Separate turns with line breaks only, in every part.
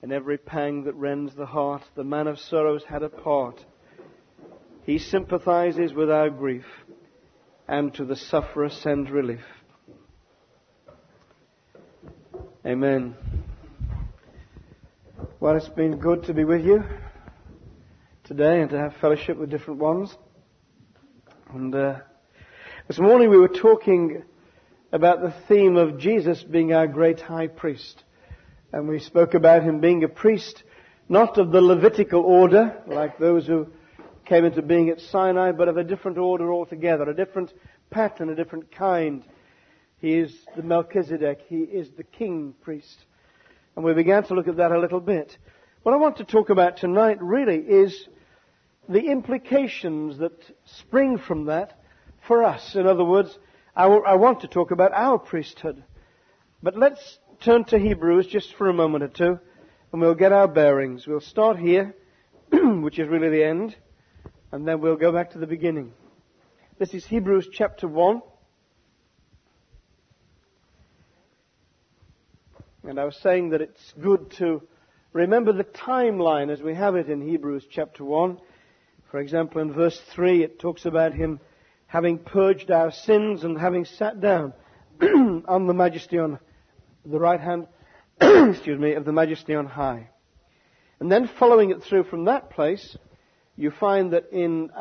In every pang that rends the heart, the man of sorrows had a part. He sympathizes with our grief, and to the sufferer sends relief. Amen. Well, it's been good to be with you today and to have fellowship with different ones. And this morning we were talking about the theme of Jesus being our great high priest. And we spoke about him being a priest, not of the Levitical order, like those who came into being at Sinai, but of a different order altogether, a different pattern, a different kind. He is the Melchizedek. He is the king priest. And we began to look at that a little bit. What I want to talk about tonight really is the implications that spring from that for us. In other words, I want to talk about our priesthood. But let's turn to Hebrews just for a moment or two, and we'll get our bearings. We'll start here, which is really the end, and then we'll go back to the beginning. This is Hebrews chapter 1. And I was saying that it's good to remember the timeline as we have it in Hebrews chapter 1. For example, in verse 3, it talks about him having purged our sins and having sat down on the majesty on the right hand, of the majesty on high. And then following it through from that place, you find that in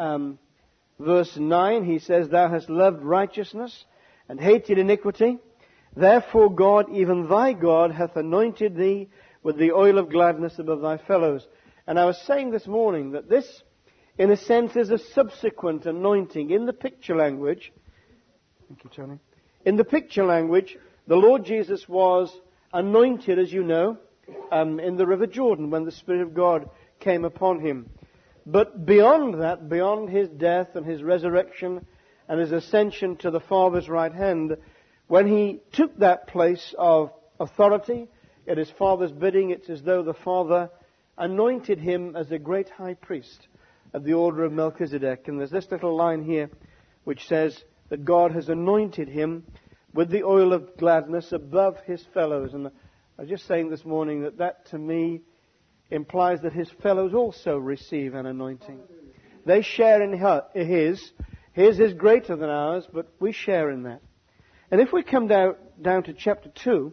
verse 9, he says, "Thou hast loved righteousness and hated iniquity. Therefore God, even thy God, hath anointed thee with the oil of gladness above thy fellows." And I was saying this morning that this, in a sense, is a subsequent anointing. In the picture language, thank you, Tony. In the picture language, the Lord Jesus was anointed, as you know, in the River Jordan when the Spirit of God came upon him. But beyond that, beyond his death and his resurrection and his ascension to the Father's right hand, when he took that place of authority at his Father's bidding, it's as though the Father anointed him as a great high priest of the order of Melchizedek. And there's this little line here which says that God has anointed him with the oil of gladness above his fellows. And I was just saying this morning that to me implies that his fellows also receive an anointing. They share in his. His is greater than ours, but we share in that. And if we come down to chapter 2,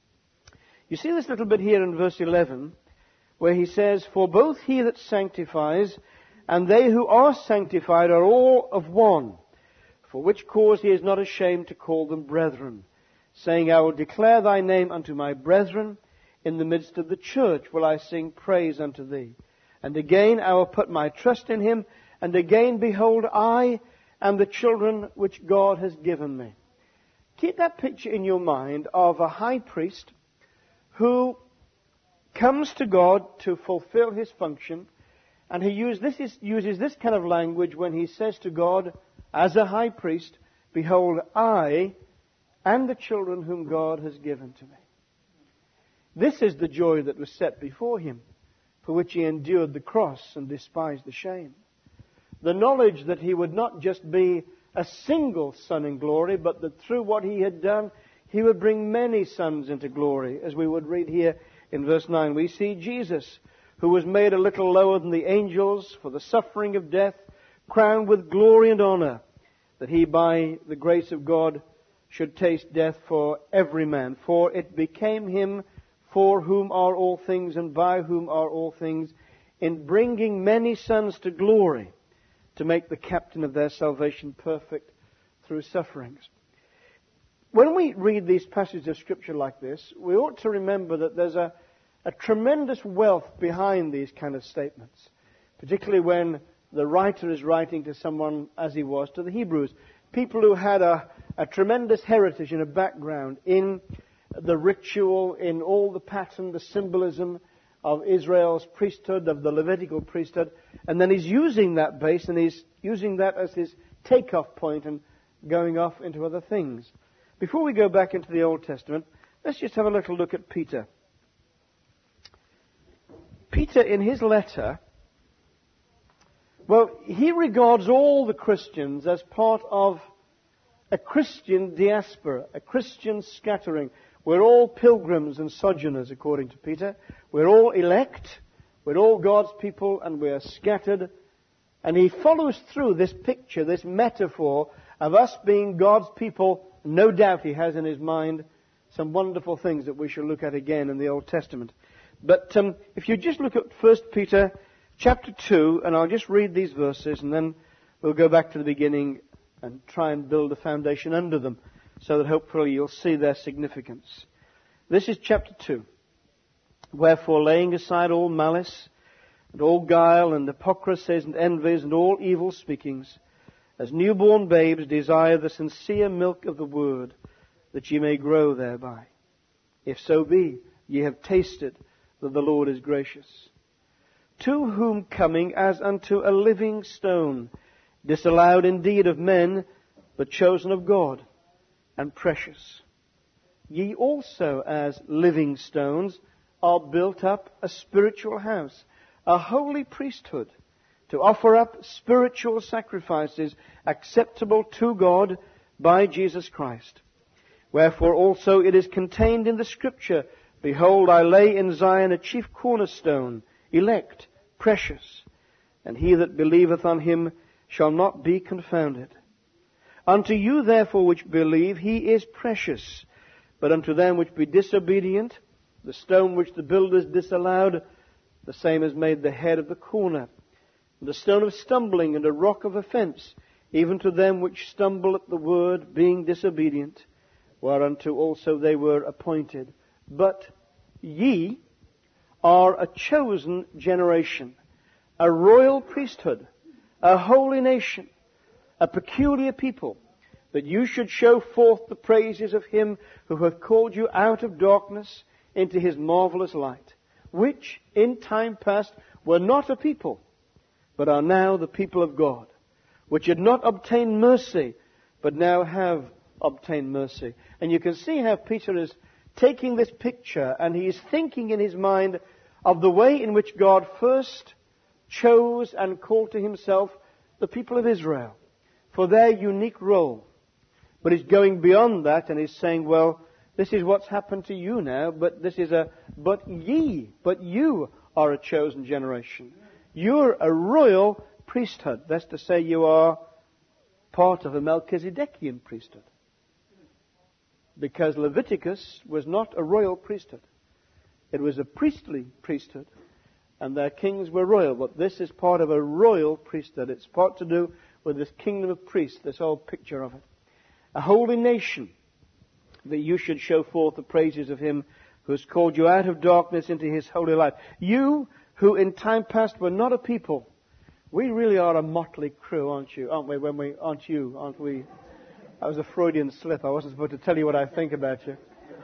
you see this little bit here in verse 11, where he says, "For both he that sanctifies and they who are sanctified are all of one, for which cause he is not ashamed to call them brethren, saying, I will declare thy name unto my brethren. In the midst of the church will I sing praise unto thee. And again I will put my trust in him, and again, behold, I am the children which God has given me." Keep that picture in your mind of a high priest who comes to God to fulfill his function, and he uses this kind of language when he says to God, as a high priest, "Behold, I and the children whom God has given to me." This is the joy that was set before him, for which he endured the cross and despised the shame. The knowledge that he would not just be a single son in glory, but that through what he had done, he would bring many sons into glory. As we would read here in verse 9, we see Jesus, who was made a little lower than the angels for the suffering of death, crowned with glory and honor, that he by the grace of God should taste death for every man. For it became him for whom are all things and by whom are all things, in bringing many sons to glory, to make the captain of their salvation perfect through sufferings. When we read these passages of Scripture like this, we ought to remember that there's a tremendous wealth behind these kind of statements, particularly when the writer is writing to someone as he was to the Hebrews, people who had a tremendous heritage and a background in the ritual, in all the pattern, the symbolism of Israel's priesthood, of the Levitical priesthood, and then he's using that base and he's using that as his takeoff point and going off into other things. Before we go back into the Old Testament, let's just have a little look at Peter. Peter, in his letter, well, he regards all the Christians as part of a Christian diaspora, a Christian scattering. We're all pilgrims and sojourners, according to Peter. We're all elect. We're all God's people, and we are scattered. And he follows through this picture, this metaphor of us being God's people. No doubt he has in his mind some wonderful things that we shall look at again in the Old Testament. But if you just look at 1 Peter chapter 2, and I'll just read these verses, and then we'll go back to the beginning and try and build a foundation under them, so that hopefully you'll see their significance. This is chapter 2. Wherefore, laying aside all malice, and all guile, and hypocrisies, and envies, and all evil speakings, as newborn babes desire the sincere milk of the word, that ye may grow thereby. If so be, ye have tasted that the Lord is gracious. To whom coming as unto a living stone, disallowed indeed of men, but chosen of God, and precious. Ye also, as living stones, are built up a spiritual house, a holy priesthood, to offer up spiritual sacrifices acceptable to God by Jesus Christ. Wherefore also it is contained in the Scripture, Behold, I lay in Zion a chief cornerstone, elect, precious, and he that believeth on him shall not be confounded. Unto you therefore which believe, he is precious. But unto them which be disobedient, the stone which the builders disallowed, the same is made the head of the corner, and a stone of stumbling and a rock of offence, even to them which stumble at the word, being disobedient, whereunto also they were appointed. But ye are a chosen generation, a royal priesthood, a holy nation, a peculiar people, that you should show forth the praises of him who hath called you out of darkness into his marvelous light, which in time past were not a people, but are now the people of God, which had not obtained mercy, but now have obtained mercy. And you can see how Peter is taking this picture, and he is thinking in his mind of the way in which God first chose and called to himself the people of Israel for their unique role. But he's going beyond that, and he's saying, well, this is what's happened to you now, but you are a chosen generation. You're a royal priesthood. That's to say, you are part of a Melchizedekian priesthood. Because Leviticus was not a royal priesthood. It was a priestly priesthood, and their kings were royal. But this is part of a royal priesthood. It's part to do with this kingdom of priests, this whole picture of it. A holy nation, that you should show forth the praises of him who has called you out of darkness into his holy light. You who in time past were not a people. We really are a motley crew, aren't you? Aren't we? Aren't we? That was a Freudian slip. I wasn't supposed to tell you what I think about you.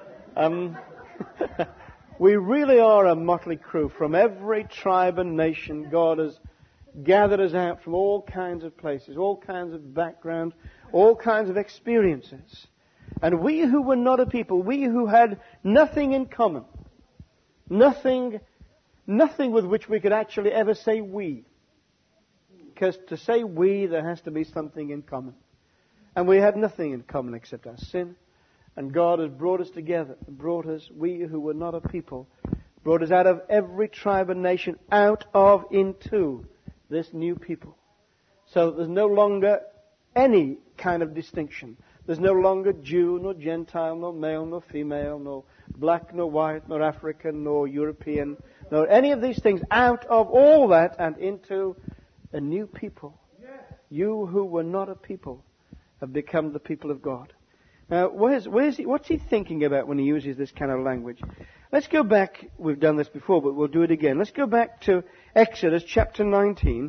We really are a motley crew. From every tribe and nation, God has gathered us out from all kinds of places, all kinds of backgrounds, all kinds of experiences. And we who were not a people, we who had nothing in common, nothing with which we could actually ever say we. Because to say we, there has to be something in common. And we had nothing in common except our sin. And God has brought us together, brought us, we who were not a people, brought us out of every tribe and nation, out of, into this new people. So that there's no longer any kind of distinction. There's no longer Jew, nor Gentile, nor male, nor female, nor black, nor white, nor African, nor European, nor any of these things. Out of all that and into a new people. You who were not a people have become the people of God. Now, what's he thinking about when he uses this kind of language? Let's go back. We've done this before, but we'll do it again. Let's go back to Exodus chapter 19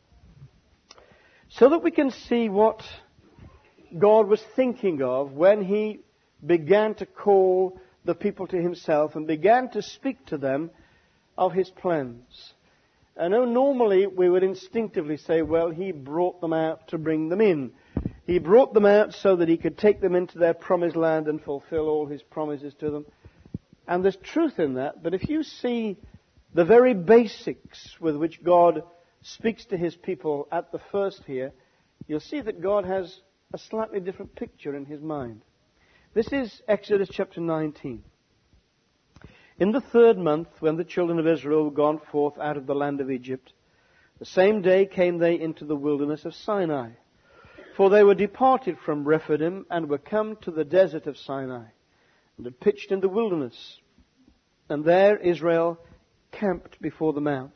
so that we can see what God was thinking of when he began to call the people to himself and began to speak to them of his plans. I know normally we would instinctively say, well, he brought them out to bring them in. He brought them out so that he could take them into their promised land and fulfill all his promises to them. And there's truth in that, but if you see the very basics with which God speaks to his people at the first here, you'll see that God has a slightly different picture in his mind. This is Exodus chapter 19. In the 3rd month, when the children of Israel were gone forth out of the land of Egypt, the same day came they into the wilderness of Sinai. For they were departed from Rephidim, and were come to the desert of Sinai, and had pitched in the wilderness. And there Israel camped before the mount.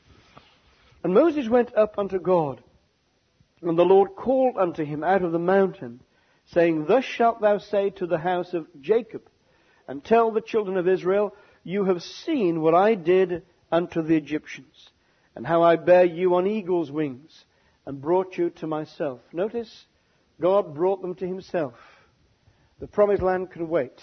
And Moses went up unto God, and the Lord called unto him out of the mountain, saying, Thus shalt thou say to the house of Jacob, and tell the children of Israel, You have seen what I did unto the Egyptians, and how I bare you on eagle's wings, and brought you to myself. Notice, God brought them to himself. The promised land can wait.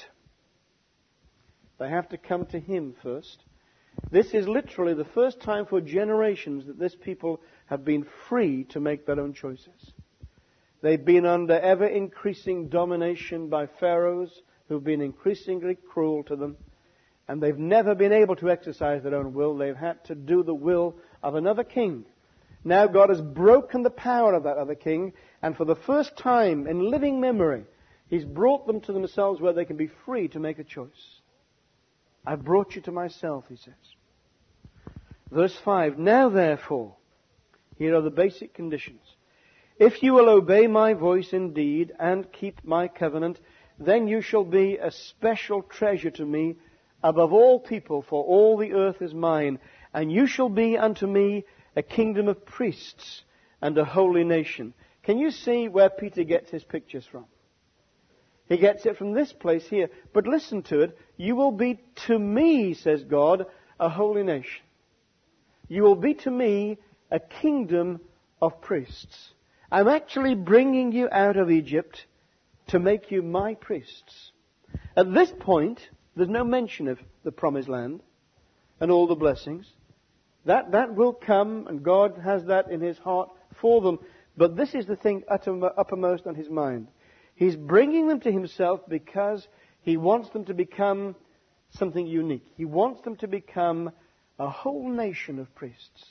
They have to come to him first. This is literally the first time for generations that this people have been free to make their own choices. They've been under ever-increasing domination by pharaohs who've been increasingly cruel to them. And they've never been able to exercise their own will. They've had to do the will of another king. Now God has broken the power of that other king. And for the first time in living memory, he's brought them to themselves where they can be free to make a choice. I've brought you to myself, he says. Verse 5, Now therefore, here are the basic conditions. If you will obey my voice indeed and keep my covenant, then you shall be a special treasure to me above all people, for all the earth is mine. And you shall be unto me a kingdom of priests and a holy nation. Can you see where Peter gets his pictures from? He gets it from this place here. But listen to it. You will be to me, says God, a holy nation. You will be to me a kingdom of priests. I'm actually bringing you out of Egypt to make you my priests. At this point, there's no mention of the promised land and all the blessings. That will come, and God has that in his heart for them. But this is the thing uppermost on his mind. He's bringing them to himself because he wants them to become something unique. He wants them to become a whole nation of priests.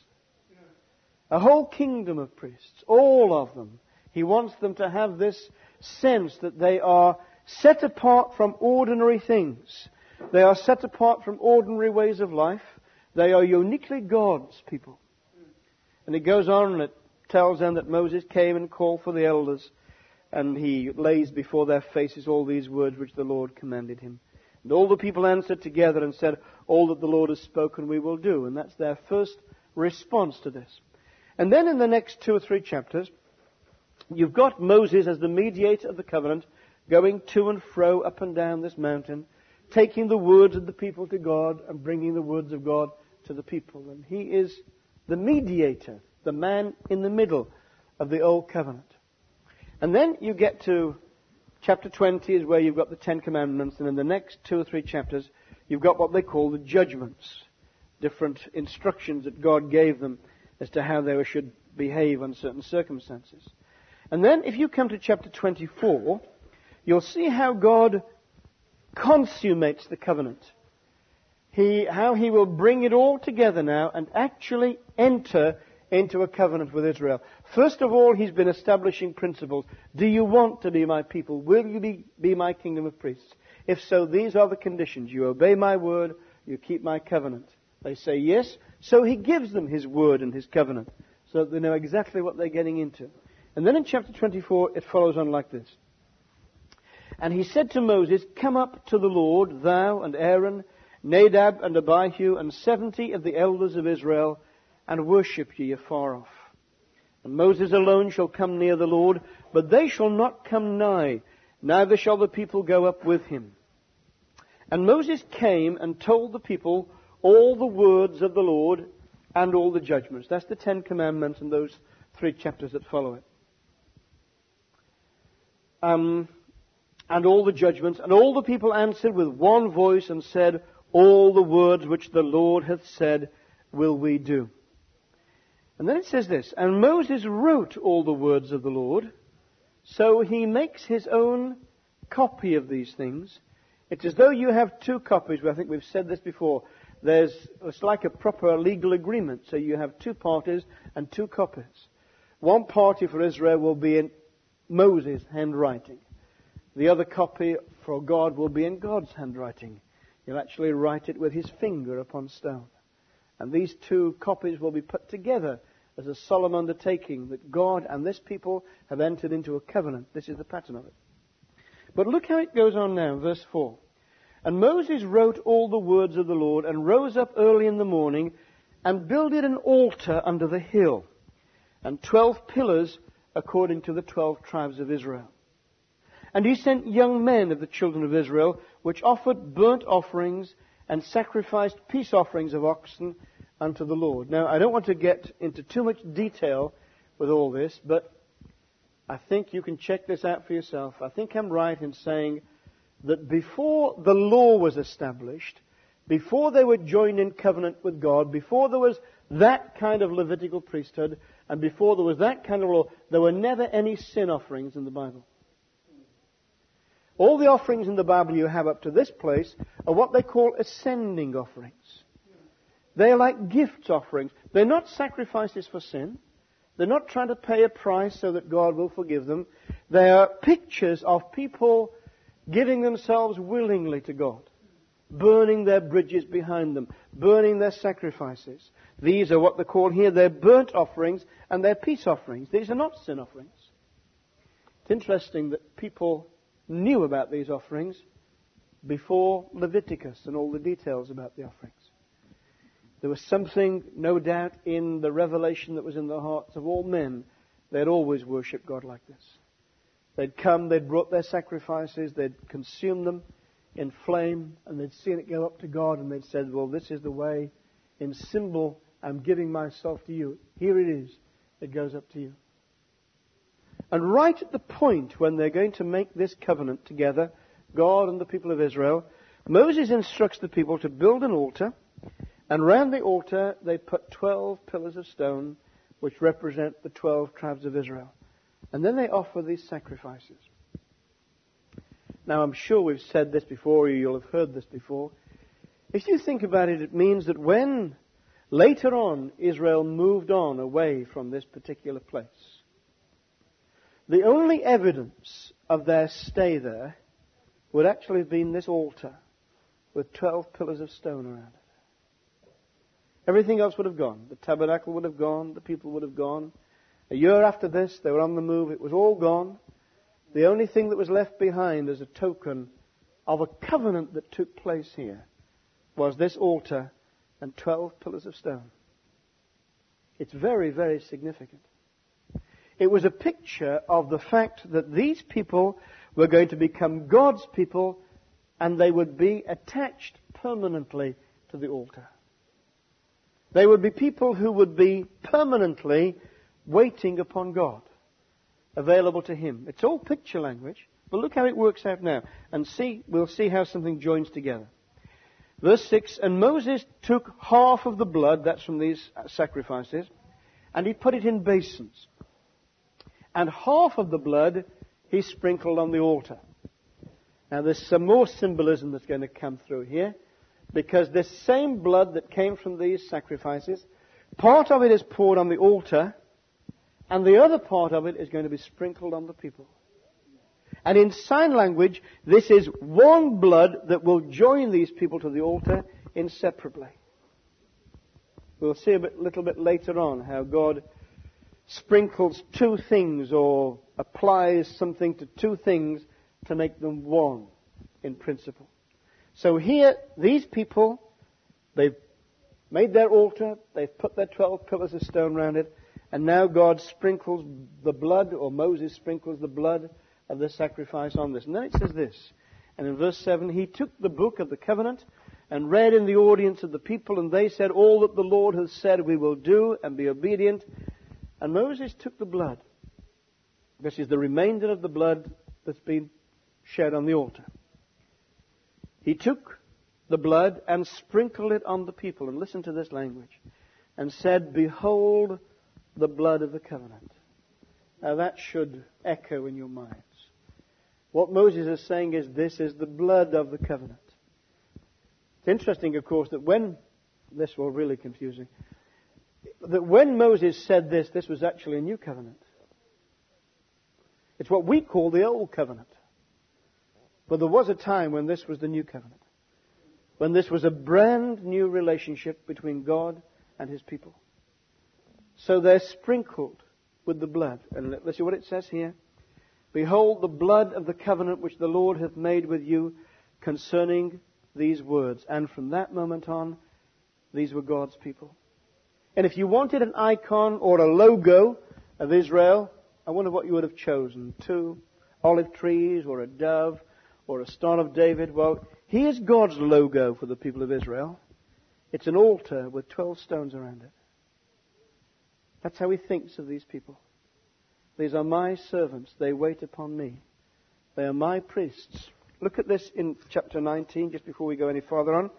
A whole kingdom of priests. All of them. He wants them to have this sense that they are set apart from ordinary things. They are set apart from ordinary ways of life. They are uniquely God's people. And it goes on and it tells them that Moses came and called for the elders, and he lays before their faces all these words which the Lord commanded him. And all the people answered together and said, All that the Lord has spoken we will do. And that's their first response to this. And then in the next 2 or 3 chapters, you've got Moses as the mediator of the covenant, going to and fro up and down this mountain, taking the words of the people to God and bringing the words of God to the people. And he is the mediator, the man in the middle of the old covenant. And then you get to chapter 20 is where you've got the 10 Commandments, and in the next 2 or 3 chapters you've got what they call the judgments, different instructions that God gave them as to how they should behave in certain circumstances. And then if you come to chapter 24, you'll see how God consummates the covenant. How he will bring it all together now and actually enter into a covenant with Israel. First of all, he's been establishing principles. Do you want to be my people? Will you be my kingdom of priests? If so, these are the conditions. You obey my word, you keep my covenant. They say yes, so he gives them his word and his covenant, so that they know exactly what they're getting into. And then in chapter 24, it follows on like this. And he said to Moses, Come up to the Lord, thou and Aaron, Nadab and Abihu, and 70 of the elders of Israel, and worship ye afar off. And Moses alone shall come near the Lord, but they shall not come nigh, neither shall the people go up with him. And Moses came and told the people all the words of the Lord and all the judgments. That's the 10 Commandments and those 3 chapters that follow it. And all the judgments. And all the people answered with one voice and said, All the words which the Lord hath said will we do. And then it says this, And Moses wrote all the words of the Lord, so he makes his own copy of these things. It's as though you have 2 copies. I think we've said this before. It's like a proper legal agreement. So you have 2 parties and 2 copies. One party for Israel will be in Moses' handwriting. The other copy for God will be in God's handwriting. He'll actually write it with his finger upon stone. And these two copies will be put together as a solemn undertaking that God and this people have entered into a covenant. This is the pattern of it. But look how it goes on now, verse 4. And Moses wrote all the words of the Lord, and rose up early in the morning, and builded an altar under the hill, and 12 pillars according to the 12 tribes of Israel. And he sent young men of the children of Israel, which offered burnt offerings and sacrificed peace offerings of oxen unto the Lord. Now, I don't want to get into too much detail with all this, but I think you can check this out for yourself. I think I'm right in saying that before the law was established, before they were joined in covenant with God, before there was that kind of Levitical priesthood, and before there was that kind of law, there were never any sin offerings in the Bible. All the offerings in the Bible you have up to this place are what they call ascending offerings. They are like gifts offerings. They're not sacrifices for sin. They're not trying to pay a price so that God will forgive them. They are pictures of people giving themselves willingly to God, burning their bridges behind them, burning their sacrifices. These are what they call here their burnt offerings and their peace offerings. These are not sin offerings. It's interesting that people knew about these offerings before Leviticus and all the details about the offerings. There was something, no doubt, in the revelation that was in the hearts of all men. They'd always worshipped God like this. They'd come, they'd brought their sacrifices, they'd consumed them in flame, and they'd seen it go up to God, and they'd said, well, this is the way. In symbol, I'm giving myself to you. Here it is. It goes up to you. And right at the point when they're going to make this covenant together, God and the people of Israel, Moses instructs the people to build an altar, and round the altar they put 12 pillars of stone, which represent the 12 tribes of Israel. And then they offer these sacrifices. Now, I'm sure we've said this before, or you'll have heard this before. If you think about it, it means that when later on Israel moved on away from this particular place, the only evidence of their stay there would actually have been this altar with 12 pillars of stone around it. Everything else would have gone. The tabernacle would have gone. The people would have gone. A year after this, they were on the move. It was all gone. The only thing that was left behind as a token of a covenant that took place here was this altar and 12 pillars of stone. It's very, very significant. It was a picture of the fact that these people were going to become God's people, and they would be attached permanently to the altar. They would be people who would be permanently waiting upon God, available to Him. It's all picture language, but look how it works out now. And we'll see how something joins together. Verse 6, and Moses took half of the blood, that's from these sacrifices, and he put it in basins. And half of the blood he sprinkled on the altar. Now there's some more symbolism that's going to come through here, because this same blood that came from these sacrifices, part of it is poured on the altar, and the other part of it is going to be sprinkled on the people. And in sign language, this is one blood that will join these people to the altar inseparably. We'll see a little bit later on how God sprinkles two things or applies something to two things to make them one in principle. So here, these people, they've made their altar, they've put their 12 pillars of stone around it, and now God sprinkles the blood, or Moses sprinkles the blood of the sacrifice on this. And then it says this, and in verse 7, he took the book of the covenant and read in the audience of the people, and they said, all that the Lord has said we will do and be obedient. And Moses took the blood. This is the remainder of the blood that's been shed on the altar. He took the blood and sprinkled it on the people. And listen to this language. And said, behold the blood of the covenant. Now that should echo in your minds. What Moses is saying is, this is the blood of the covenant. It's interesting, of course, that when, this was really confusing, that when Moses said this was actually a new covenant. It's what we call the old covenant. But there was a time when this was the new covenant, when this was a brand new relationship between God and His people. So they're sprinkled with the blood. And let's see what it says here. Behold, the blood of the covenant which the Lord hath made with you concerning these words. And from that moment on, these were God's people. And if you wanted an icon or a logo of Israel, I wonder what you would have chosen. 2 olive trees or a dove or a Star of David. Well, here's God's logo for the people of Israel. It's an altar with 12 stones around it. That's how He thinks of these people. These are my servants. They wait upon me. They are my priests. Look at this in chapter 19, just before we go any farther on.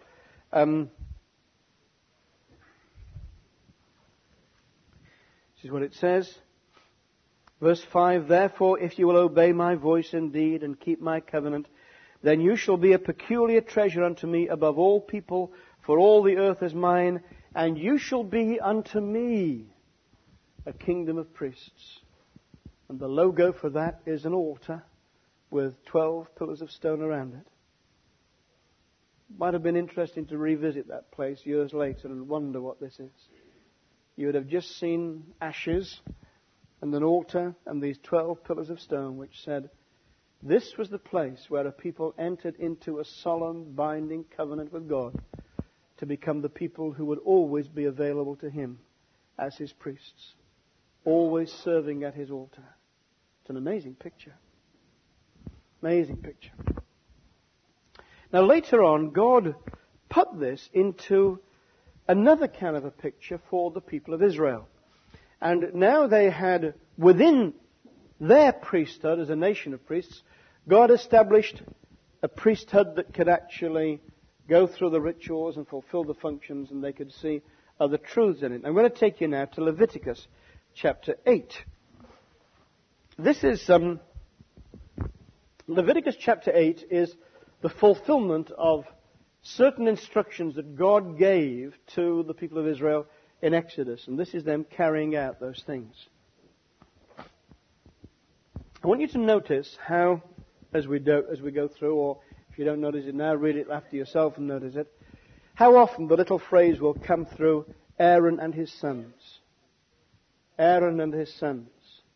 This is what it says. Verse 5, Therefore, if you will obey my voice indeed and keep my covenant, then you shall be a peculiar treasure unto me above all people, for all the earth is mine, and you shall be unto me a kingdom of priests. And the logo for that is an altar with 12 pillars of stone around it. Might have been interesting to revisit that place years later and wonder what this is. You would have just seen ashes and an altar and these 12 pillars of stone which said, this was the place where a people entered into a solemn, binding covenant with God to become the people who would always be available to Him as His priests, always serving at His altar. It's an amazing picture. Amazing picture. Now later on, God put this into another kind of a picture for the people of Israel. And now they had, within their priesthood as a nation of priests, God established a priesthood that could actually go through the rituals and fulfill the functions, and they could see other truths in it. I'm going to take you now to Leviticus chapter 8. This is, Leviticus chapter 8 is the fulfillment of certain instructions that God gave to the people of Israel in Exodus. And this is them carrying out those things. I want you to notice how, as we go through, or if you don't notice it now, read it after yourself and notice it, how often the little phrase will come through Aaron and his sons. Aaron and his sons.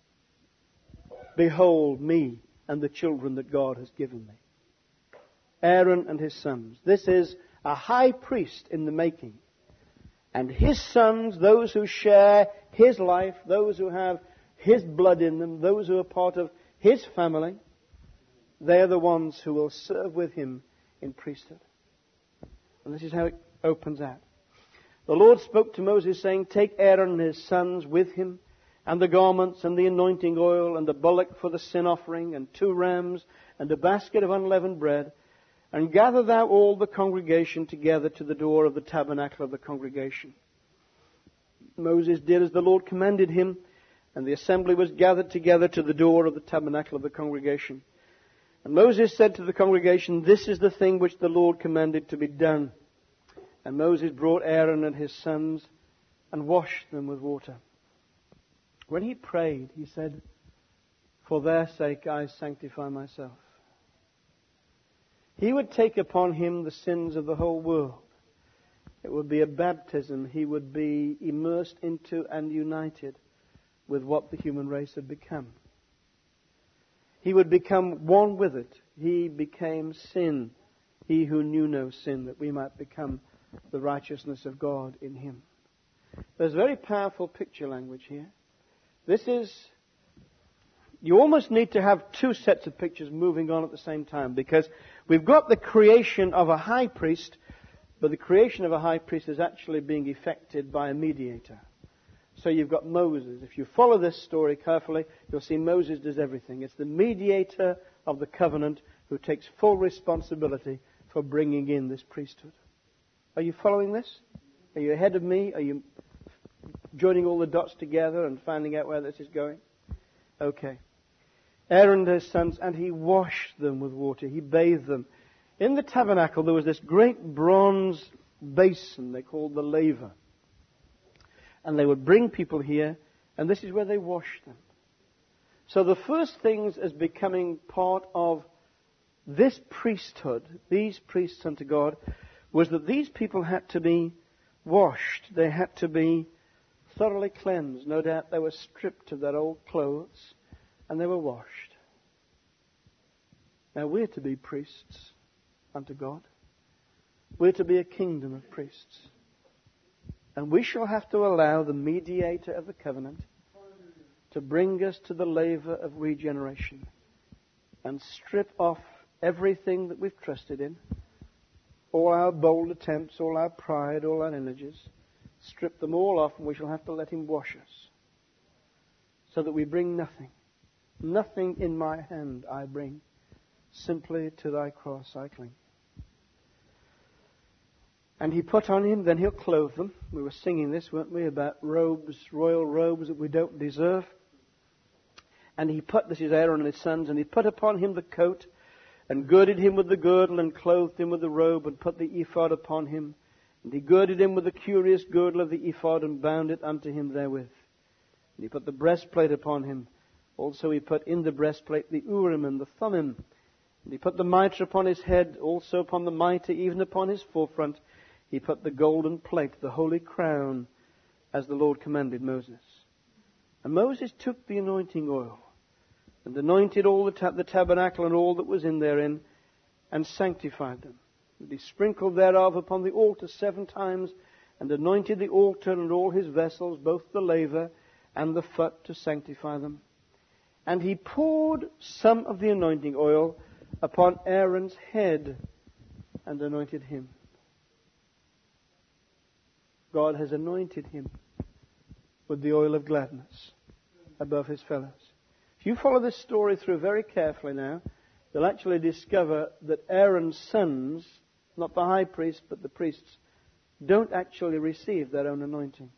Behold me and the children that God has given me. Aaron and his sons. This is a high priest in the making. And his sons, those who share his life, those who have his blood in them, those who are part of his family, they are the ones who will serve with him in priesthood. And this is how it opens out. The Lord spoke to Moses, saying, Take Aaron and his sons with him, and the garments, and the anointing oil, and the bullock for the sin offering, and 2 rams, and a basket of unleavened bread, and gather thou all the congregation together to the door of the tabernacle of the congregation. Moses did as the Lord commanded him, and the assembly was gathered together to the door of the tabernacle of the congregation. And Moses said to the congregation, This is the thing which the Lord commanded to be done. And Moses brought Aaron and his sons and washed them with water. When he prayed, he said, For their sake I sanctify myself. He would take upon him the sins of the whole world. It would be a baptism. He would be immersed into and united with what the human race had become. He would become one with it. He became sin, he who knew no sin, that we might become the righteousness of God in him. There's very powerful picture language here. This is, you almost need to have 2 sets of pictures moving on at the same time, because we've got the creation of a high priest, but the creation of a high priest is actually being effected by a mediator. So you've got Moses. If you follow this story carefully, you'll see Moses does everything. It's the mediator of the covenant who takes full responsibility for bringing in this priesthood. Are you following this? Are you ahead of me? Are you joining all the dots together and finding out where this is going? Okay. Aaron and his sons, and he washed them with water. He bathed them. In the tabernacle there was this great bronze basin they called the laver. And they would bring people here, and this is where they washed them. So the first things as becoming part of this priesthood, these priests unto God, was that these people had to be washed. They had to be thoroughly cleansed. No doubt they were stripped of their old clothes and they were washed. Now we're to be priests unto God. We're to be a kingdom of priests. And we shall have to allow the mediator of the covenant to bring us to the laver of regeneration and strip off everything that we've trusted in, all our bold attempts, all our pride, all our energies. Strip them all off, and we shall have to let Him wash us so that we bring nothing. Nothing in my hand I bring. Simply to thy cross I cling. And He put on Him, then He'll clothe them. We were singing this, weren't we, about robes, royal robes that we don't deserve. And He put, this is Aaron and his sons, and He put upon him the coat, and girded him with the girdle, and clothed him with the robe, and put the ephod upon him. And He girded him with the curious girdle of the ephod, and bound it unto him therewith. And He put the breastplate upon him. Also He put in the breastplate the Urim and the Thummim. And He put the mitre upon his head, also upon the mitre, even upon his forefront. He put the golden plate, the holy crown, as the Lord commanded Moses. And Moses took the anointing oil, and anointed all the tabernacle and all that was in therein, and sanctified them. And He sprinkled thereof upon the altar 7 times, and anointed the altar and all his vessels, both the laver and the foot, to sanctify them. And He poured some of the anointing oil upon Aaron's head, and anointed him. God has anointed him with the oil of gladness above his fellows. If you follow this story through very carefully now, you'll actually discover that Aaron's sons, not the high priest, but the priests, don't actually receive their own anointing.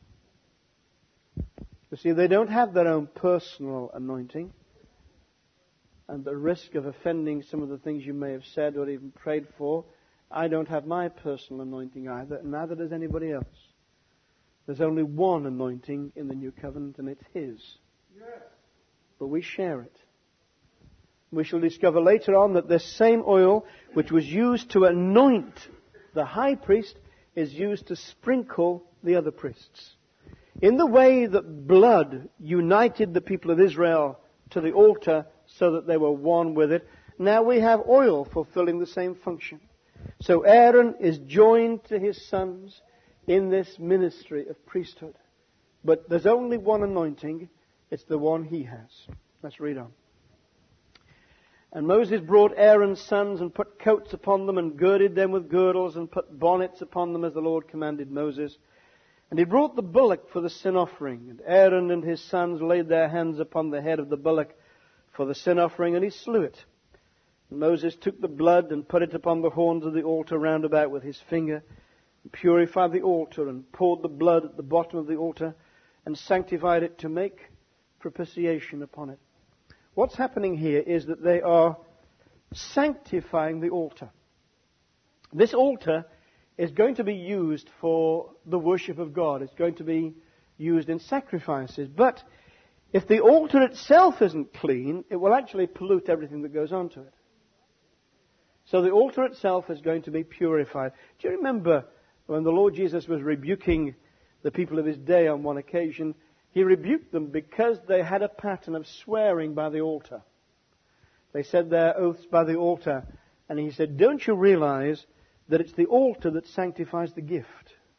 You see, they don't have their own personal anointing. And the risk of offending some of the things you may have said or even prayed for, I don't have my personal anointing either, and neither does anybody else. There's only one anointing in the new covenant, and it's His. Yes. But we share it. We shall discover later on that this same oil, which was used to anoint the high priest, is used to sprinkle the other priests. In the way that blood united the people of Israel to the altar so that they were one with it, now we have oil fulfilling the same function. So Aaron is joined to his sons in this ministry of priesthood. But there's only one anointing. It's the one he has. Let's read on. And Moses brought Aaron's sons and put coats upon them and girded them with girdles and put bonnets upon them as the Lord commanded Moses. And he brought the bullock for the sin offering. And Aaron and his sons laid their hands upon the head of the bullock for the sin offering, and he slew it. And Moses took the blood and put it upon the horns of the altar round about with his finger, and purified the altar, and poured the blood at the bottom of the altar, and sanctified it to make propitiation upon it. What's happening here is that they are sanctifying the altar. This altar is going to be used for the worship of God. It's going to be used in sacrifices. But if the altar itself isn't clean, it will actually pollute everything that goes onto it. So the altar itself is going to be purified. Do you remember when the Lord Jesus was rebuking the people of his day on one occasion? He rebuked them because they had a pattern of swearing by the altar. They said their oaths by the altar. And he said, don't you realize that it's the altar that sanctifies the gift?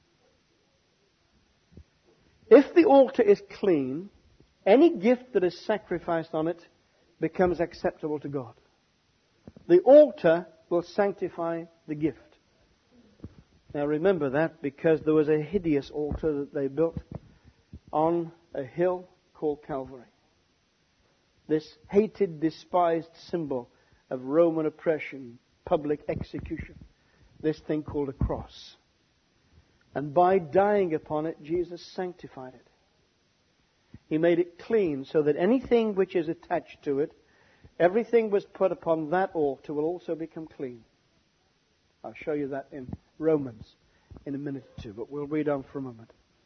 If the altar is clean, any gift that is sacrificed on it becomes acceptable to God. The altar will sanctify the gift. Now remember that, because there was a hideous altar that they built on a hill called Calvary. This hated, despised symbol of Roman oppression, public execution. This thing called a cross. And by dying upon it, Jesus sanctified it. He made it clean so that anything which is attached to it, everything was put upon that altar will also become clean. I'll show you that in Romans in a minute or two, but we'll read on for a moment.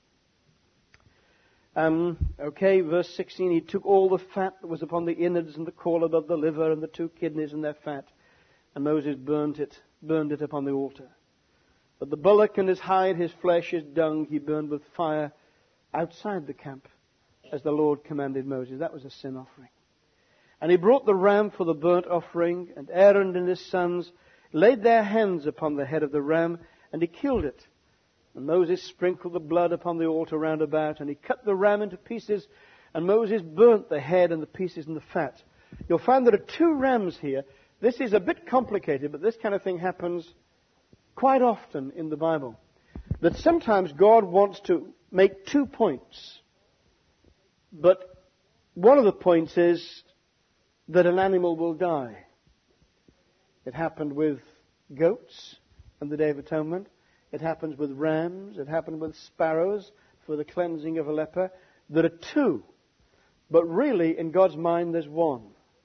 Verse 16, he took all the fat that was upon the innards and the caul above the liver and the 2 kidneys and their fat And Moses burned it upon the altar. But the bullock and his hide, his flesh, his dung, he burned with fire outside the camp, as the Lord commanded Moses. That was a sin offering. And he brought the ram for the burnt offering, and Aaron and his sons laid their hands upon the head of the ram, and he killed it. And Moses sprinkled the blood upon the altar round about, and he cut the ram into pieces, and Moses burnt the head and the pieces and the fat. You'll find there are two rams here. This is a bit complicated, but this kind of thing happens quite often in the Bible. That sometimes God wants to make 2 points. But one of the points is that an animal will die. It happened with goats on the Day of Atonement. It happens with rams. It happened with sparrows for the cleansing of a leper. There are two. But really, in God's mind, there's one.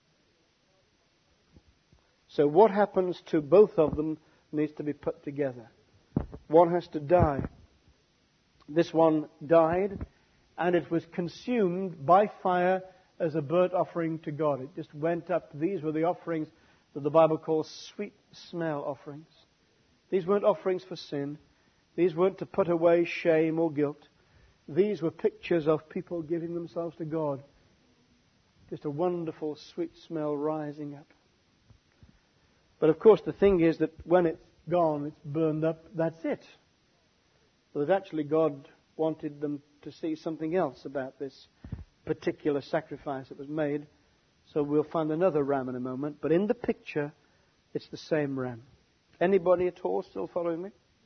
So what happens to both of them needs to be put together. One has to die. This one died, and it was consumed by fire as a burnt offering to God. It just went up. These were the offerings that the Bible calls sweet smell offerings. These weren't offerings for sin. These weren't to put away shame or guilt. These were pictures of people giving themselves to God. Just a wonderful sweet smell rising up. But of course the thing is that when it's gone, it's burned up, that's it. But actually God wanted them to see something else about this particular sacrifice that was made. So we'll find another ram in a moment. But in the picture, it's the same ram. Anybody at all still following me?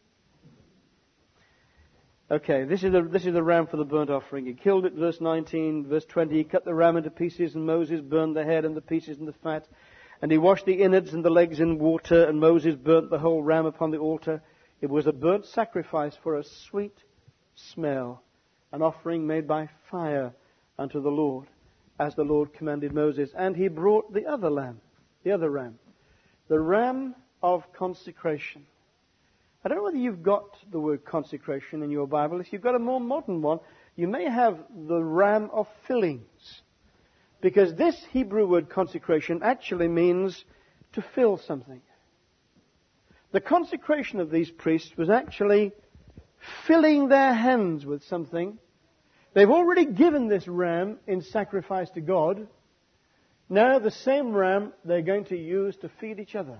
Okay, this is the ram for the burnt offering. He killed it, verse 19. Verse 20, he cut the ram into pieces, and Moses burned the head and the pieces and the fat. And he washed the innards and the legs in water, and Moses burnt the whole ram upon the altar. It was a burnt sacrifice for a sweet smell, an offering made by fire unto the Lord, as the Lord commanded Moses. And he brought the other ram, the ram of consecration. I don't know whether you've got the word consecration in your Bible. If you've got a more modern one, you may have the ram of fillings. Because this Hebrew word consecration actually means to fill something. The consecration of these priests was actually filling their hands with something. They've already given this ram in sacrifice to God. Now the same ram they're going to use to feed each other.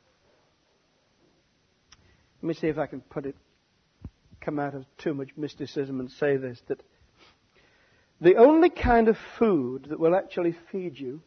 Let me see if I can come out of too much mysticism and say this, that the only kind of food that will actually feed you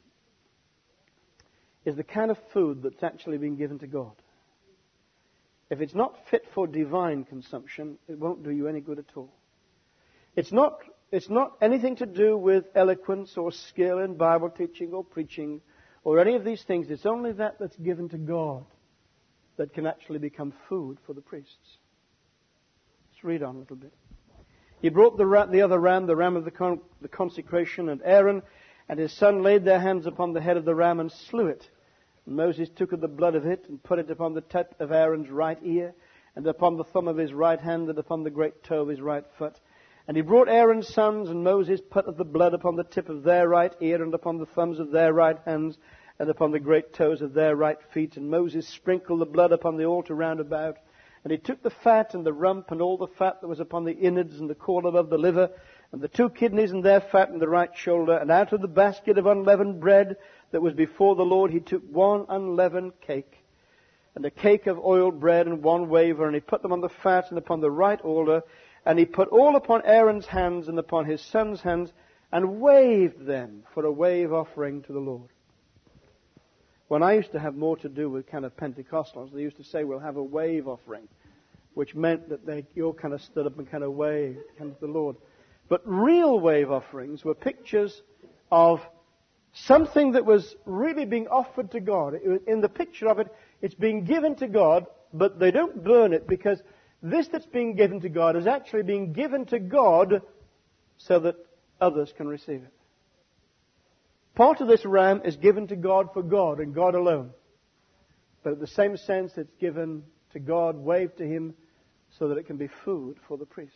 is the kind of food that's actually been given to God. If it's not fit for divine consumption, it won't do you any good at all. It's not anything to do with eloquence or skill in Bible teaching or preaching or any of these things. It's only that's given to God that can actually become food for the priests. Let's read on a little bit. He brought the other ram, the ram of the consecration, and Aaron and his son laid their hands upon the head of the ram and slew it. And Moses took of the blood of it and put it upon the tip of Aaron's right ear, and upon the thumb of his right hand, and upon the great toe of his right foot. And he brought Aaron's sons, and Moses put of the blood upon the tip of their right ear, and upon the thumbs of their right hands, and upon the great toes of their right feet. And Moses sprinkled the blood upon the altar round about. And he took the fat and the rump and all the fat that was upon the innards and the caul above the liver, and the 2 kidneys and their fat and the right shoulder. And out of the basket of unleavened bread that was before the Lord, he took 1 unleavened cake, and a cake of oiled bread, and 1 wafer, and he put them on the fat and upon the right altar. And he put all upon Aaron's hands and upon his son's hands, and waved them for a wave offering to the Lord. When I used to have more to do with kind of Pentecostals, they used to say, we'll have a wave offering, which meant that they all kind of stood up and kind of waved to the Lord. But real wave offerings were pictures of something that was really being offered to God. In the picture of it, it's being given to God, but they don't burn it, because this that's being given to God is actually being given to God so that others can receive it. Part of this ram is given to God for God and God alone. But in the same sense, it's given to God, waved to Him, so that it can be food for the priests.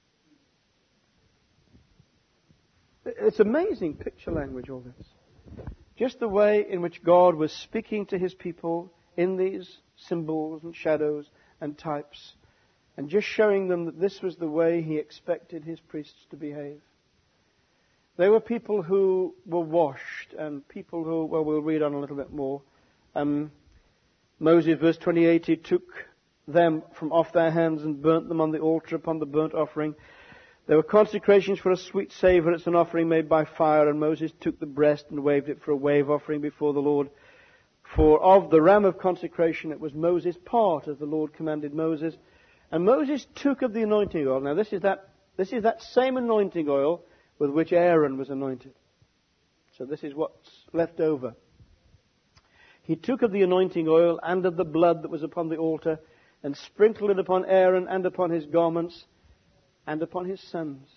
It's amazing picture language, all this. Just the way in which God was speaking to His people in these symbols and shadows and types, and just showing them that this was the way he expected his priests to behave. They were people who were washed, and people who, well, we'll read on a little bit more. Moses, verse 28, he took them from off their hands and burnt them on the altar upon the burnt offering. There were consecrations for a sweet savour. It's an offering made by fire. And Moses took the breast and waved it for a wave offering before the Lord. For of the ram of consecration it was Moses' part, as the Lord commanded Moses. And Moses took of the anointing oil. Now this is that same anointing oil with which Aaron was anointed. So this is what's left over. He took of the anointing oil and of the blood that was upon the altar, and sprinkled it upon Aaron and upon his garments and upon his sons.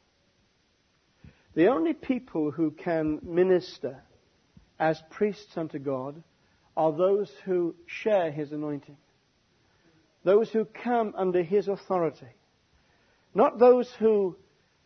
The only people who can minister as priests unto God are those who share his anointing. Those who come under his authority. Not those who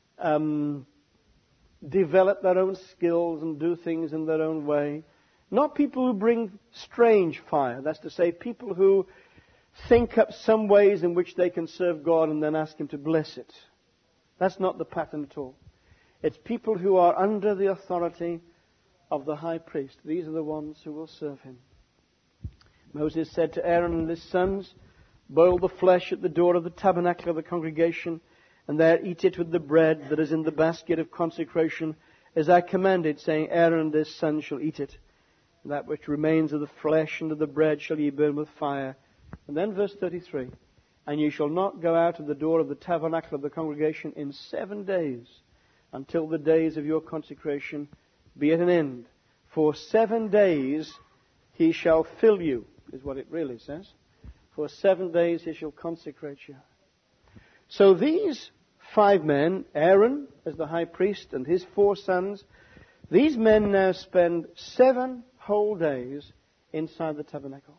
develop their own skills and do things in their own way. Not people who bring strange fire. That's to say, people who think up some ways in which they can serve God and then ask him to bless it. That's not the pattern at all. It's people who are under the authority of the high priest. These are the ones who will serve him. Moses said to Aaron and his sons, boil the flesh at the door of the tabernacle of the congregation, and there eat it with the bread that is in the basket of consecration, as I commanded, saying, Aaron and his sons shall eat it. And that which remains of the flesh and of the bread shall ye burn with fire. And then verse 33, and ye shall not go out of the door of the tabernacle of the congregation in 7 days, until the days of your consecration be at an end. For 7 days he shall fill you, is what it really says. For 7 days he shall consecrate you. So these 5 men, Aaron as the high priest and his 4 sons, these men now spend 7 whole days inside the tabernacle,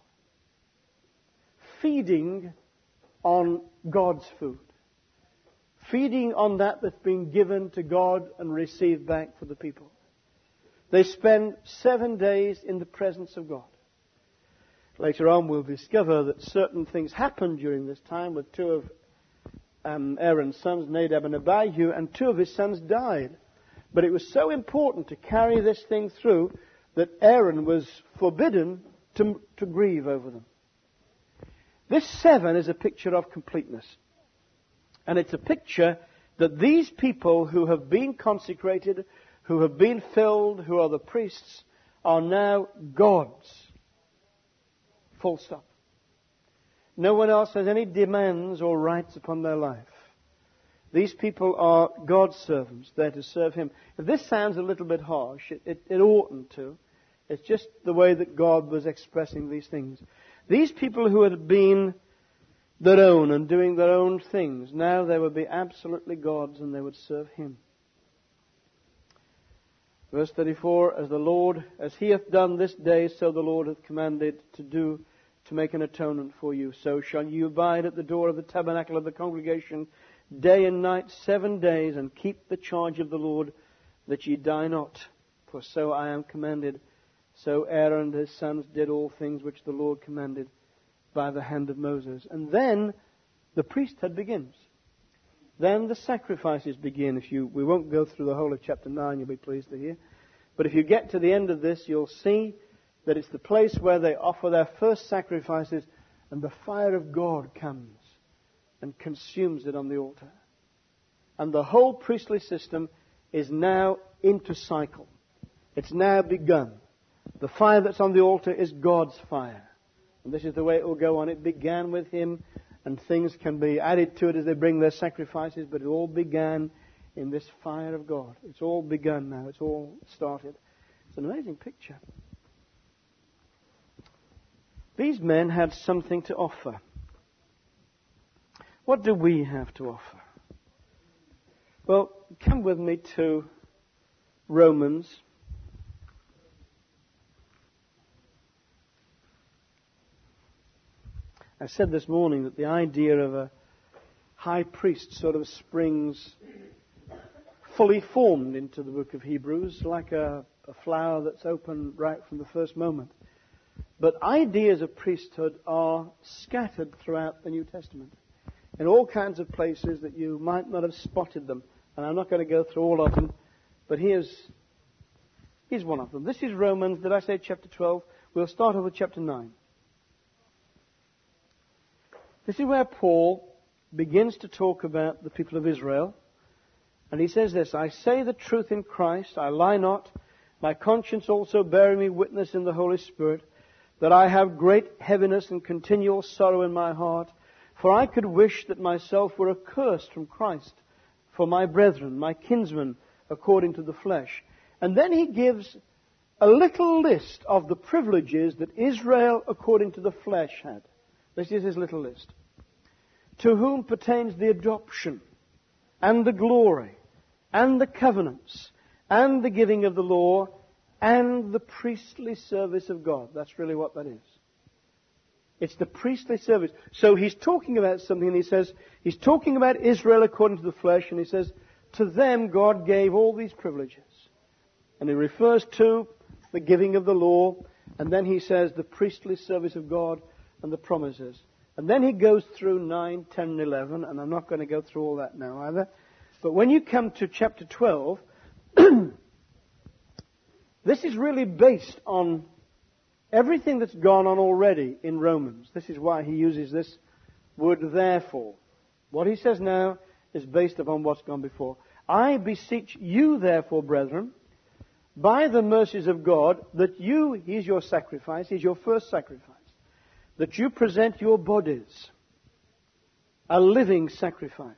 feeding on God's food, feeding on that that's been given to God and received back for the people. They spend 7 days in the presence of God. Later on we'll discover that certain things happened during this time with 2 of Aaron's sons, Nadab and Abihu, and 2 of his sons died. But it was so important to carry this thing through that Aaron was forbidden to grieve over them. This 7 is a picture of completeness. And it's a picture that these people who have been consecrated, who have been filled, who are the priests, are now God's. Full stop. No one else has any demands or rights upon their life. These people are God's servants, there to serve him. If this sounds a little bit harsh, it oughtn't to. It's just the way that God was expressing these things. These people who had been their own and doing their own things, now they would be absolutely God's and they would serve him. Verse 34, as he hath done this day, so the Lord hath commanded to do, to make an atonement for you. So shall you abide at the door of the tabernacle of the congregation day and night 7 days, and keep the charge of the Lord, that ye die not. For so I am commanded. So Aaron and his sons did all things which the Lord commanded by the hand of Moses. And then the priesthood begins. Then the sacrifices begin. We won't go through the whole of chapter 9, you'll be pleased to hear. But if you get to the end of this, you'll see that it's the place where they offer their first sacrifices, and the fire of God comes and consumes it on the altar. And the whole priestly system is now into cycle. It's now begun. The fire that's on the altar is God's fire. And this is the way it will go on. It began with him, and things can be added to it as they bring their sacrifices, but it all began in this fire of God. It's all begun now. It's all started. It's an amazing picture. These men had something to offer. What do we have to offer? Well, come with me to Romans. I said this morning that the idea of a high priest sort of springs fully formed into the book of Hebrews, like a flower that's open right from the first moment. But ideas of priesthood are scattered throughout the New Testament in all kinds of places that you might not have spotted them. And I'm not going to go through all of them, but here's one of them. This is Romans, did I say chapter 12? We'll start off with chapter 9. This is where Paul begins to talk about the people of Israel. And he says this, I say the truth in Christ, I lie not, my conscience also bearing me witness in the Holy Spirit, that I have great heaviness and continual sorrow in my heart, for I could wish that myself were accursed from Christ for my brethren, my kinsmen, according to the flesh. And then he gives a little list of the privileges that Israel, according to the flesh, had. This is his little list. To whom pertains the adoption, and the glory, and the covenants, and the giving of the law, and the priestly service of God. That's really what that is. It's the priestly service. So he's talking about something, and he says, he's talking about Israel according to the flesh, and he says, to them God gave all these privileges. And he refers to the giving of the law, and then he says the priestly service of God and the promises. And then he goes through 9, 10, and 11, and I'm not going to go through all that now either. But when you come to chapter 12, this is really based on everything that's gone on already in Romans. This is why he uses this word therefore. What he says now is based upon what's gone before. I beseech you therefore, brethren, by the mercies of God, that you, he's your sacrifice, he's your first sacrifice, that you present your bodies a living sacrifice,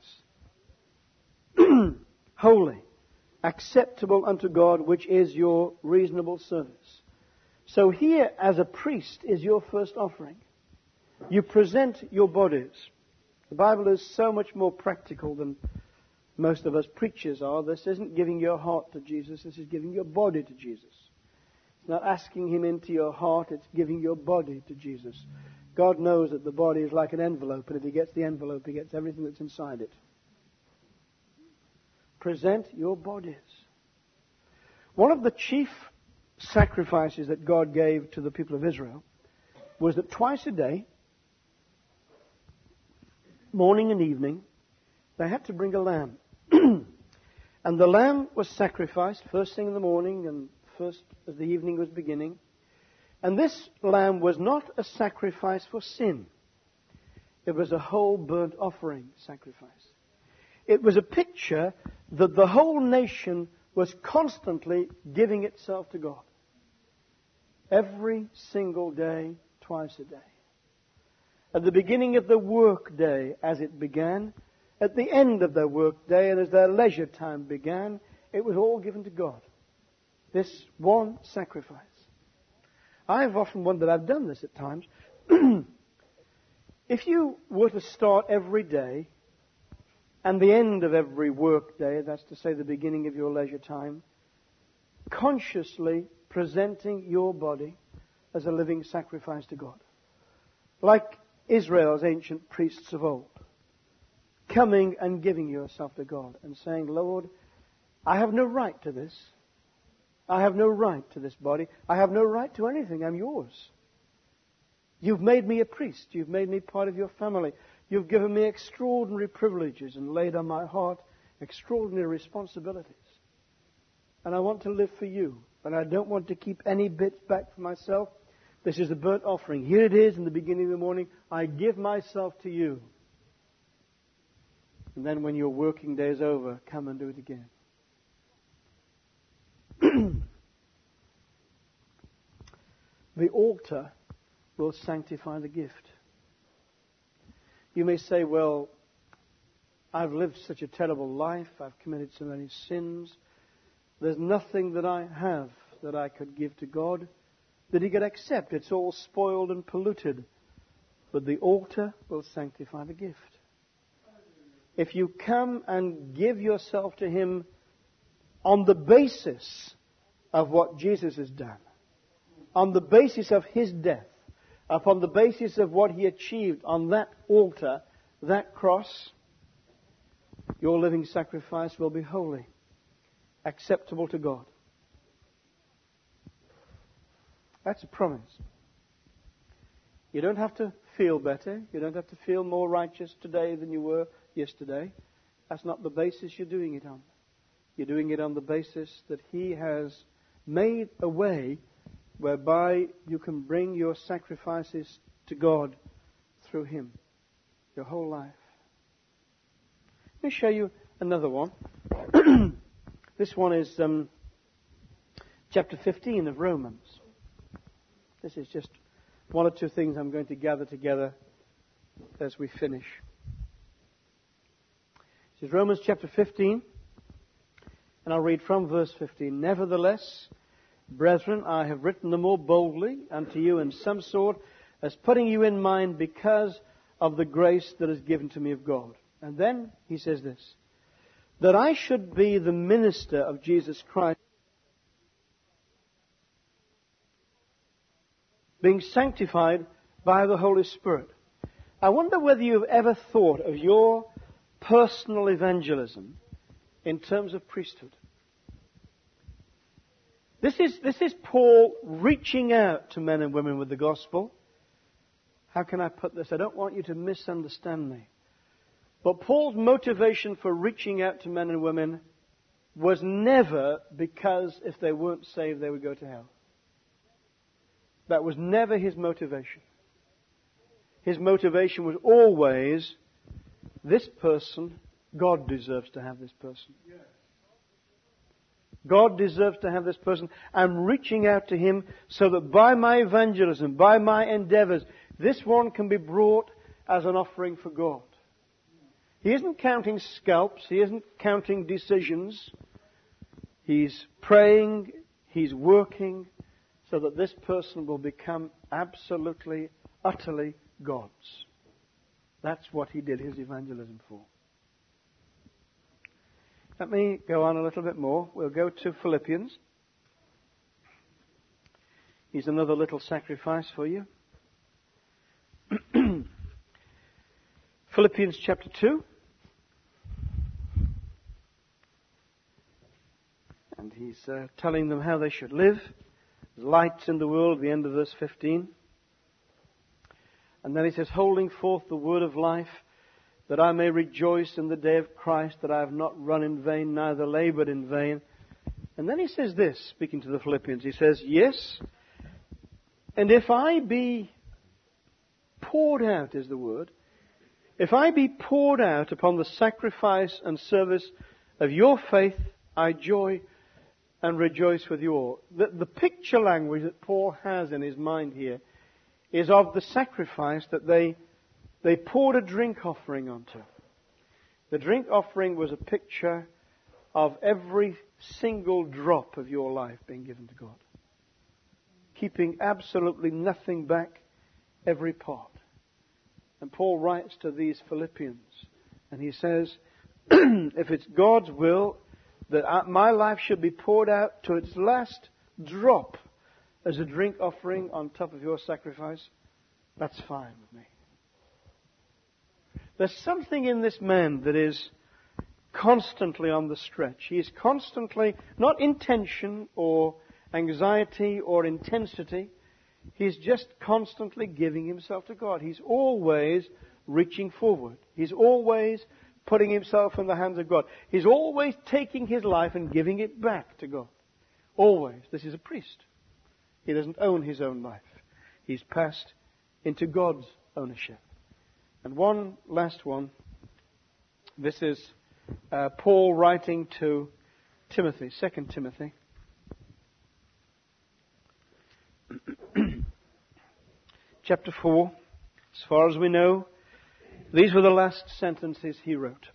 holy, acceptable unto God, which is your reasonable service. So here, as a priest, is your first offering. You present your bodies. The Bible is so much more practical than most of us preachers are. This isn't giving your heart to Jesus, this is giving your body to Jesus. It's not asking Him into your heart, it's giving your body to Jesus. God knows that the body is like an envelope, and if He gets the envelope, He gets everything that's inside it. Present your bodies. One of the chief sacrifices that God gave to the people of Israel was that twice a day, morning and evening, they had to bring a lamb. And the lamb was sacrificed first thing in the morning and first as the evening was beginning. And this lamb was not a sacrifice for sin. It was a whole burnt offering sacrifice. It was a picture that the whole nation was constantly giving itself to God. Every single day, twice a day. At the beginning of the work day, as it began, at the end of their work day, and as their leisure time began, it was all given to God. This one sacrifice. I've often wondered, I've done this at times, if you were to start every day and the end of every work day, that's to say the beginning of your leisure time, consciously presenting your body as a living sacrifice to God. Like Israel's ancient priests of old. Coming and giving yourself to God and saying, Lord, I have no right to this. I have no right to this body. I have no right to anything. I'm yours. You've made me a priest. You've made me part of your family. You've given me extraordinary privileges and laid on my heart extraordinary responsibilities. And I want to live for you. And I don't want to keep any bits back for myself. This is the burnt offering. Here it is in the beginning of the morning. I give myself to you. And then when your working day is over, come and do it again. The altar will sanctify the gift. You may say, well, I've lived such a terrible life. I've committed so many sins. There's nothing that I have that I could give to God that He could accept. It's all spoiled and polluted. But the altar will sanctify the gift. If you come and give yourself to Him on the basis of what Jesus has done, on the basis of His death, upon the basis of what He achieved on that altar, that cross, your living sacrifice will be holy, acceptable to God. That's a promise. You don't have to feel better. You don't have to feel more righteous today than you were yesterday. That's not the basis you're doing it on. You're doing it on the basis that He has made a way whereby you can bring your sacrifices to God through Him. Your whole life. Let me show you another one. This one is chapter 15 of Romans. This is just one or two things I'm going to gather together as we finish. This is Romans chapter 15, and I'll read from verse 15. Nevertheless, brethren, I have written the more boldly unto you in some sort, as putting you in mind because of the grace that is given to me of God. And then he says this, that I should be the minister of Jesus Christ, being sanctified by the Holy Spirit. I wonder whether you've ever thought of your personal evangelism in terms of priesthood. This is Paul reaching out to men and women with the gospel. How can I put this? I don't want you to misunderstand me. But Paul's motivation for reaching out to men and women was never because if they weren't saved they would go to hell. That was never his motivation. His motivation was always, this person, God deserves to have this person. God deserves to have this person. I'm reaching out to him so that by my evangelism, by my endeavors, this one can be brought as an offering for God. He isn't counting scalps. He isn't counting decisions. He's praying. He's working so that this person will become absolutely, utterly God's. That's what he did his evangelism for. Let me go on a little bit more. We'll go to Philippians. Here's another little sacrifice for you. Philippians chapter 2. And he's telling them how they should live. Lights in the world, the end of verse 15. And then he says, holding forth the word of life, that I may rejoice in the day of Christ, that I have not run in vain, neither labored in vain. And then he says this, speaking to the Philippians, he says, yes, and if I be poured out, is the word, if I be poured out upon the sacrifice and service of your faith, I joy and rejoice with you all. The picture language that Paul has in his mind here is of the sacrifice that they poured a drink offering onto. The drink offering was a picture of every single drop of your life being given to God. Keeping absolutely nothing back, every part. And Paul writes to these Philippians, and he says, if it's God's will that my life should be poured out to its last drop as a drink offering on top of your sacrifice, that's fine with me. There's something in this man that is constantly on the stretch. He is constantly, not in tension or anxiety or intensity, he's just constantly giving himself to God. He's always reaching forward. He's always putting himself in the hands of God. He's always taking his life and giving it back to God. Always. This is a priest. He doesn't own his own life. He's passed into God's ownership. And one last one. This is Paul writing to Timothy, 2 Timothy. Chapter 4. As far as we know, these were the last sentences he wrote.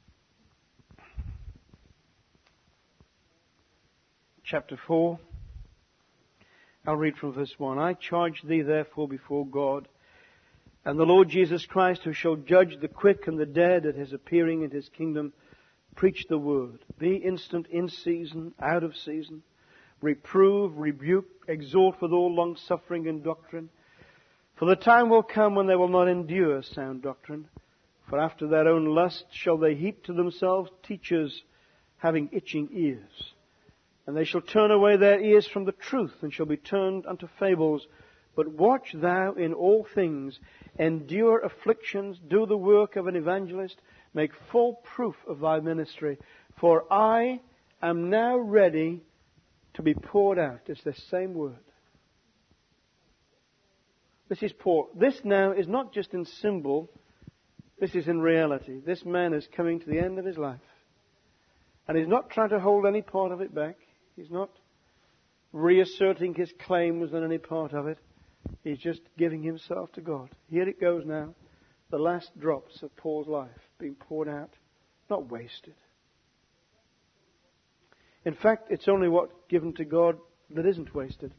Chapter 4. I'll read from verse 1. I charge thee therefore before God and the Lord Jesus Christ, who shall judge the quick and the dead at his appearing in his kingdom, preach the word. Be instant in season, out of season. Reprove, rebuke, exhort with all long suffering and doctrine. For the time will come when they will not endure sound doctrine. For after their own lust shall they heap to themselves teachers having itching ears. And they shall turn away their ears from the truth, and shall be turned unto fables. But watch thou in all things, endure afflictions, do the work of an evangelist, make full proof of thy ministry. For I am now ready to be poured out. It's the same word. This is Paul. This now is not just in symbol. This is in reality. This man is coming to the end of his life. And he's not trying to hold any part of it back. He's not reasserting his claims on any part of it. He's just giving himself to God. Here it goes now. The last drops of Paul's life being poured out. Not wasted. In fact, it's only what's given to God that isn't wasted.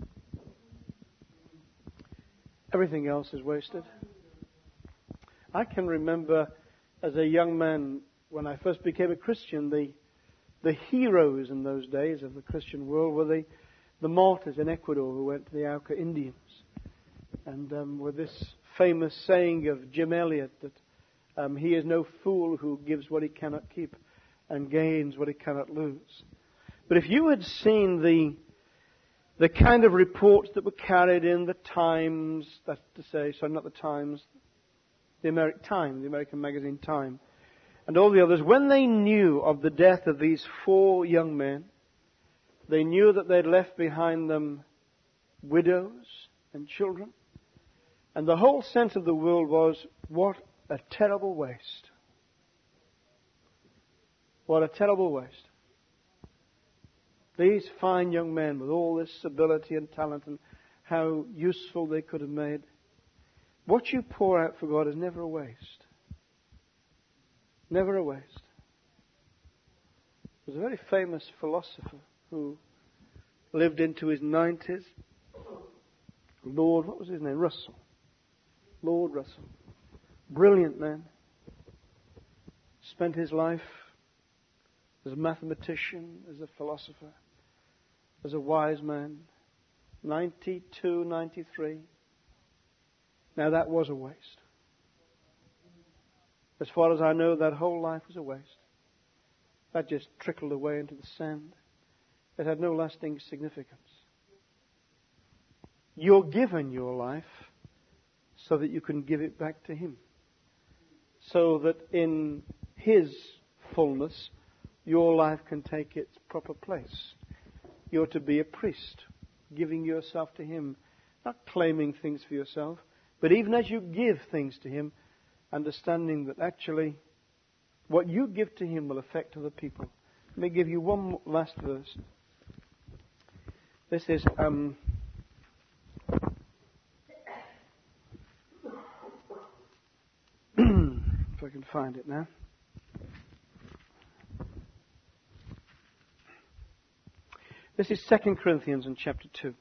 Everything else is wasted. I can remember as a young man, when I first became a Christian, the heroes in those days of the Christian world were the martyrs in Ecuador who went to the Auca Indians. And with this famous saying of Jim Elliot that he is no fool who gives what he cannot keep and gains what he cannot lose. But if you had seen the kind of reports that were carried in the Times, that's to say, sorry, not the Times, the American magazine Time, and all the others, when they knew of the death of these 4 young men, they knew that they'd left behind them widows and children. And the whole sense of the world was, what a terrible waste. What a terrible waste. These fine young men with all this ability and talent and how useful they could have made. What you pour out for God is never a waste. Never a waste. There's a very famous philosopher who lived into his 90s. What was his name? Russell. Lord Russell. Brilliant man. Spent his life as a mathematician, as a philosopher, as a wise man. 92, 93. Now that was a waste. As far as I know, that whole life was a waste. That just trickled away into the sand. It had no lasting significance. You're given your life so that you can give it back to Him. So that in His fullness, your life can take its proper place. You're to be a priest, giving yourself to Him, not claiming things for yourself, but even as you give things to Him, understanding that actually what you give to Him will affect other people. Let me give you one last verse. This is if I can find it now. This is 2 Corinthians in chapter 2.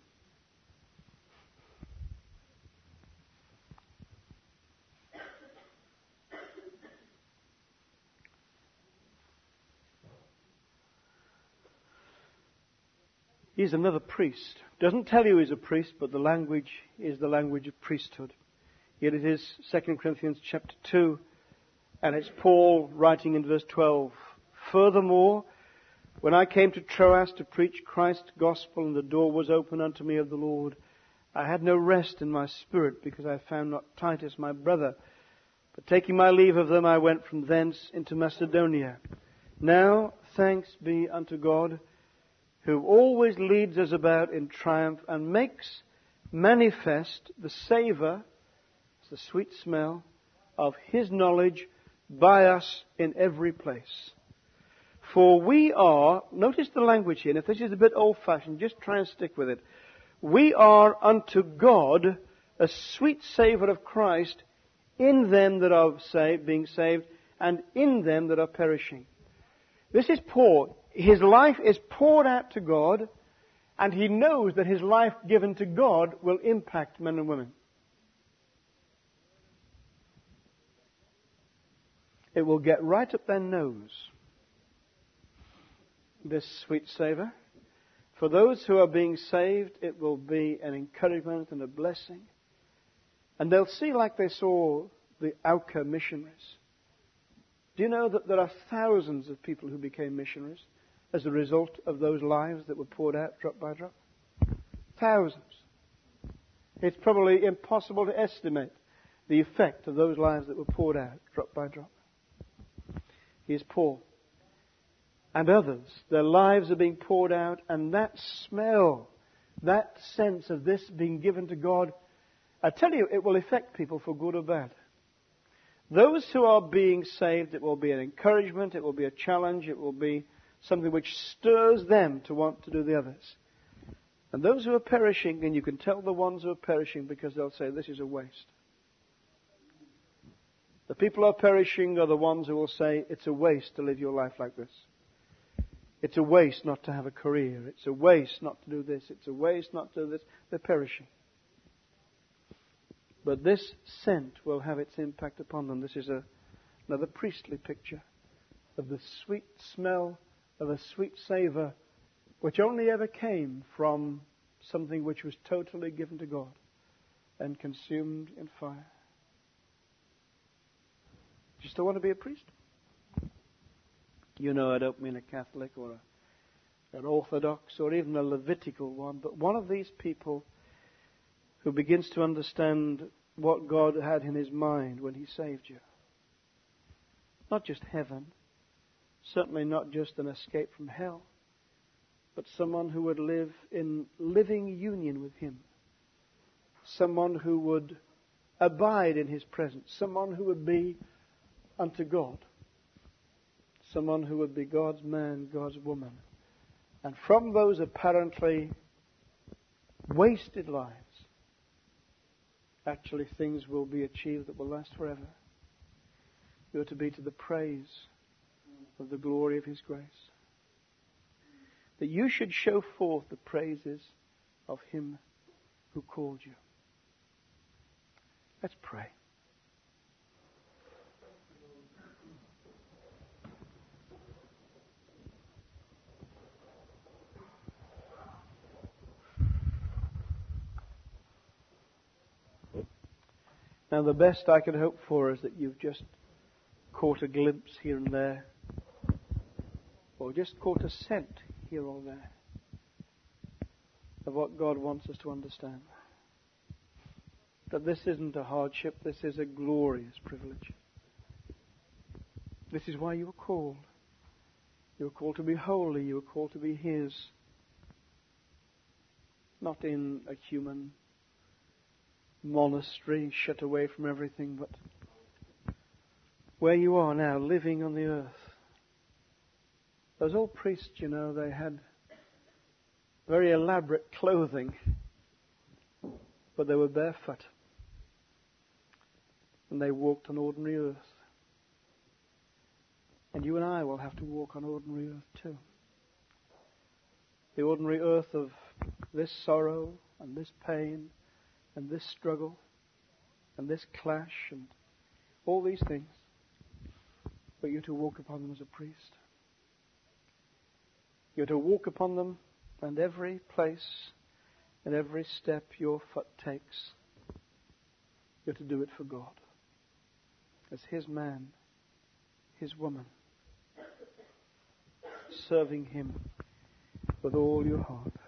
He's another priest. Doesn't tell you he's a priest, but the language is the language of priesthood. Here it is, 2 Corinthians chapter 2, and it's Paul writing in verse 12. Furthermore, when I came to Troas to preach Christ's gospel, and the door was open unto me of the Lord, I had no rest in my spirit, because I found not Titus my brother. But taking my leave of them, I went from thence into Macedonia. Now thanks be unto God, who always leads us about in triumph and makes manifest the savour, the sweet smell, of His knowledge by us in every place. For we are, notice the language here, and if this is a bit old-fashioned, just try and stick with it. We are unto God a sweet savour of Christ in them that are saved, being saved, and in them that are perishing. This is Paul. His life is poured out to God, and he knows that his life given to God will impact men and women. It will get right up their nose, this sweet savour. For those who are being saved, it will be an encouragement and a blessing. And they'll see like they saw the Auca missionaries. Do you know that there are thousands of people who became missionaries as a result of those lives that were poured out drop by drop? Thousands. It's probably impossible to estimate the effect of those lives that were poured out, drop by drop. Here's Paul. And others, their lives are being poured out, and that smell, that sense of this being given to God, I tell you, it will affect people for good or bad. Those who are being saved, it will be an encouragement, it will be a challenge, it will be something which stirs them to want to do the others. And those who are perishing, and you can tell the ones who are perishing because they'll say, this is a waste. The people who are perishing are the ones who will say, it's a waste to live your life like this. It's a waste not to have a career. It's a waste not to do this. It's a waste not to do this. They're perishing. But this scent will have its impact upon them. This is another priestly picture of the sweet smell of a sweet savour which only ever came from something which was totally given to God and consumed in fire. Do you still want to be a priest? You know, I don't mean a Catholic or an Orthodox or even a Levitical one, but one of these people who begins to understand what God had in His mind when He saved you. Not just heaven, certainly not just an escape from hell, but someone who would live in living union with Him. Someone who would abide in His presence. Someone who would be unto God. Someone who would be God's man, God's woman. And from those apparently wasted lives, actually things will be achieved that will last forever. You're to be to the praise of the glory of His grace. That you should show forth the praises of Him who called you. Let's pray. Now, the best I can hope for is that you've just caught a glimpse here and there, or just caught a scent here or there of what God wants us to understand. That this isn't a hardship, this is a glorious privilege. This is why you were called. You were called to be holy, you were called to be His. Not in a human monastery, shut away from everything, but where you are now, living on the earth. Those old priests, you know, they had very elaborate clothing, but they were barefoot. And they walked on ordinary earth. And you and I will have to walk on ordinary earth too. The ordinary earth of this sorrow and this pain and this struggle and this clash and all these things. But you're to walk upon them as a priest. You're to walk upon them, and every place and every step your foot takes, you're to do it for God. As His man, His woman, serving Him with all your heart.